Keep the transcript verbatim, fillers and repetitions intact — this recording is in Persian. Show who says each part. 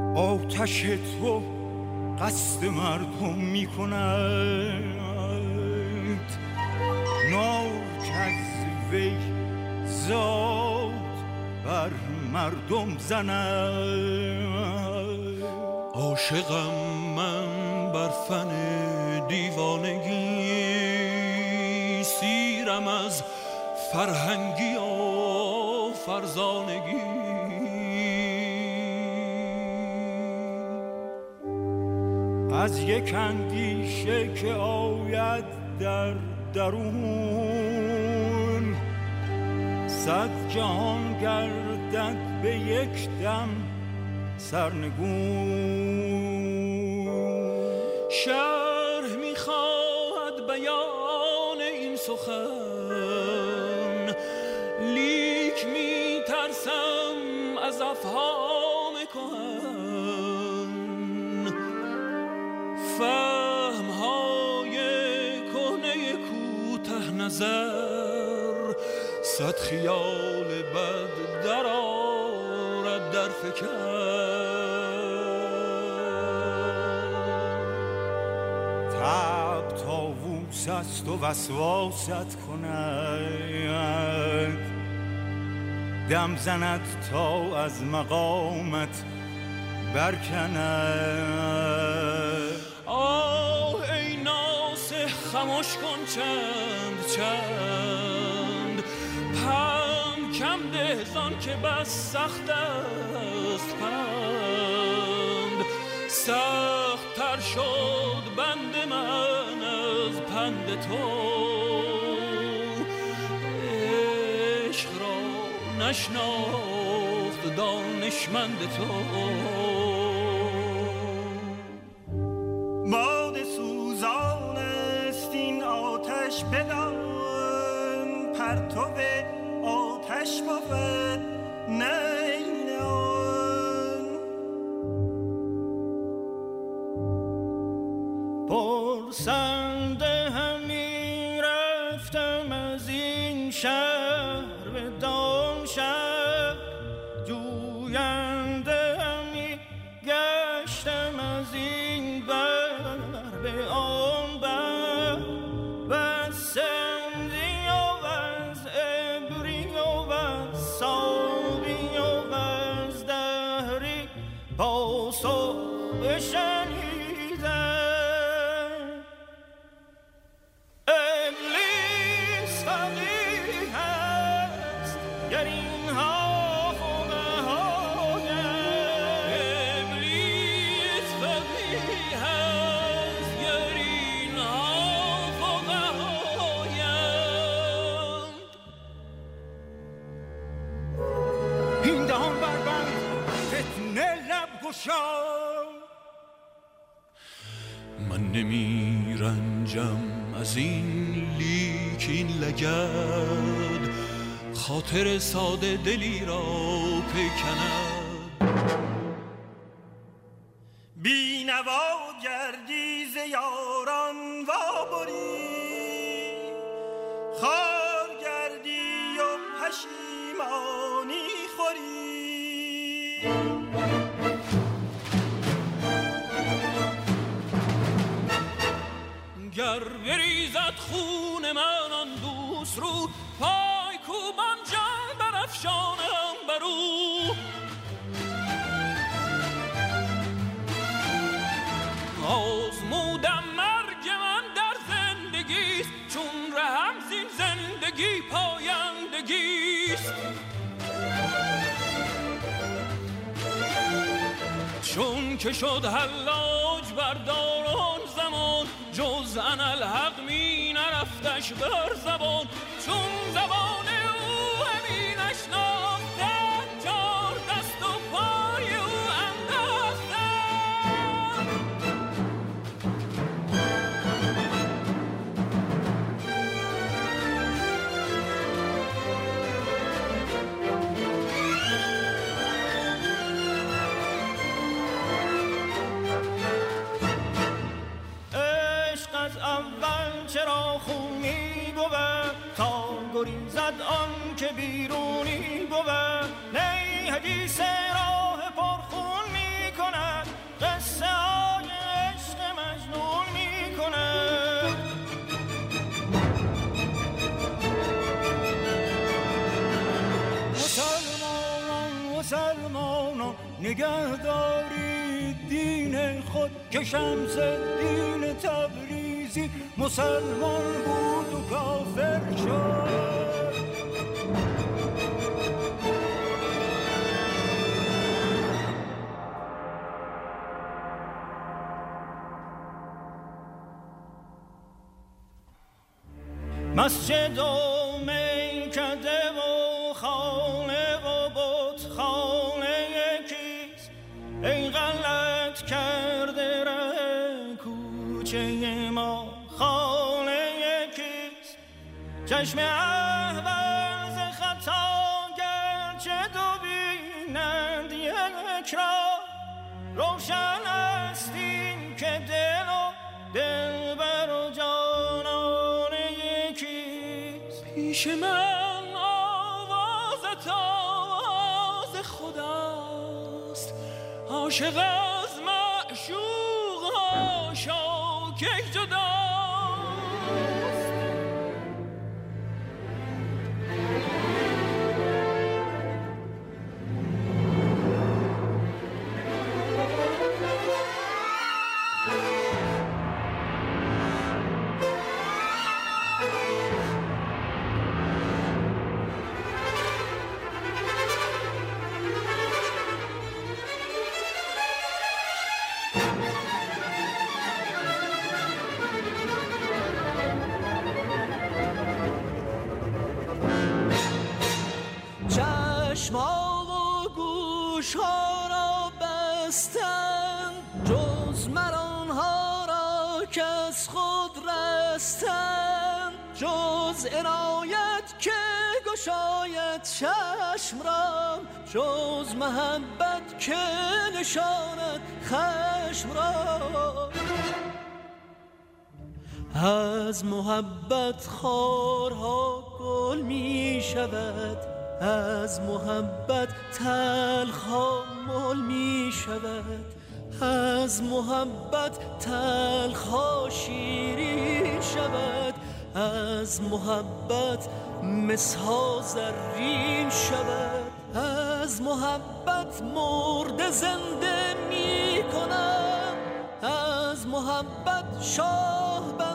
Speaker 1: آتش تو قصد مردم می کند، نار که از وی زاد بر مردم زند.
Speaker 2: عاشقم من بر فن دیوانگی، سیرم از فرهنگی و فرزانگی.
Speaker 1: از یک اندیشه که آید در درون، صد جهان گردد به یک دم سرنگون.
Speaker 2: شرح میخواهد بیان این سخن، لیک میترسم از افهام کهن. فهمهای کهنه کوته نظر، صد خیال بد در آرد در فکر.
Speaker 1: طبع طاووس است و وسواست کند، دم زند تا از مقامت برکند.
Speaker 2: آه ای ناصح خموش کن چند چند، پند کم ده زان که بس سخت است پند. سخت تر شد بند من از پند تو، عشق را نشناخت دانشمند تو.
Speaker 1: باد سوزان است این آتش بدان، پرتو آتش بود نیل آن. پرسنده همی رفتم از این شهر به دام شهر، جوینده همی گشتم از این بر به آن بر. و سندی و از ابری و از سابی و از دهری پاسخ بشنیدم. ابلیس فقیه است گر اینها
Speaker 2: من نمی رنجم از این لیک این لگد، خاطر ساده دلی را پیکند.
Speaker 1: بی نوا گردی ز یاران وابری، خار گردی و پشیمانی خوری.
Speaker 2: گر بریزد خون من آن دوست رو، پای کوبان جان برافشانم بر او. آزمودم مرگ من در زندگیست، چون رهم زین زندگی پایندگیست. چون که شد حلاج بردار آن زمان، جز انالحق می نرفتش بر زبان. چون زبان او همی نشناختم، چار دست و پای او انداختم.
Speaker 1: اول چرا خونی بود تا گریزد آن که بیرونی بود. نی حدیث راه پرخون می کند، که شمس دین تبریزی مسلمان بود و کافر شد. مسجد و میکده و خانه و بت خانه یکیست، ای غلط کرده ره کوچه ما خانه یکیست. چشم احول ز خطا گرچه دو بینند یک را، روشن است این که دل و دلبر و جانان یکیست.
Speaker 2: پیش من آواز آواز خداست، عاشق از معشوق هاشا که جداست.
Speaker 3: چشما و گوش ها را بستن، جز مرانها را که از خود رستن، جز عنایت که گشاید چشم را، جز محبت که نشاند خشم را. از محبت خارها گل می شود، از محبت تلخ مل می شود، از محبت تلخ شیرین شود، از محبت مسها زرین شود. از محبت مرده زنده می کنم، از محبت شاه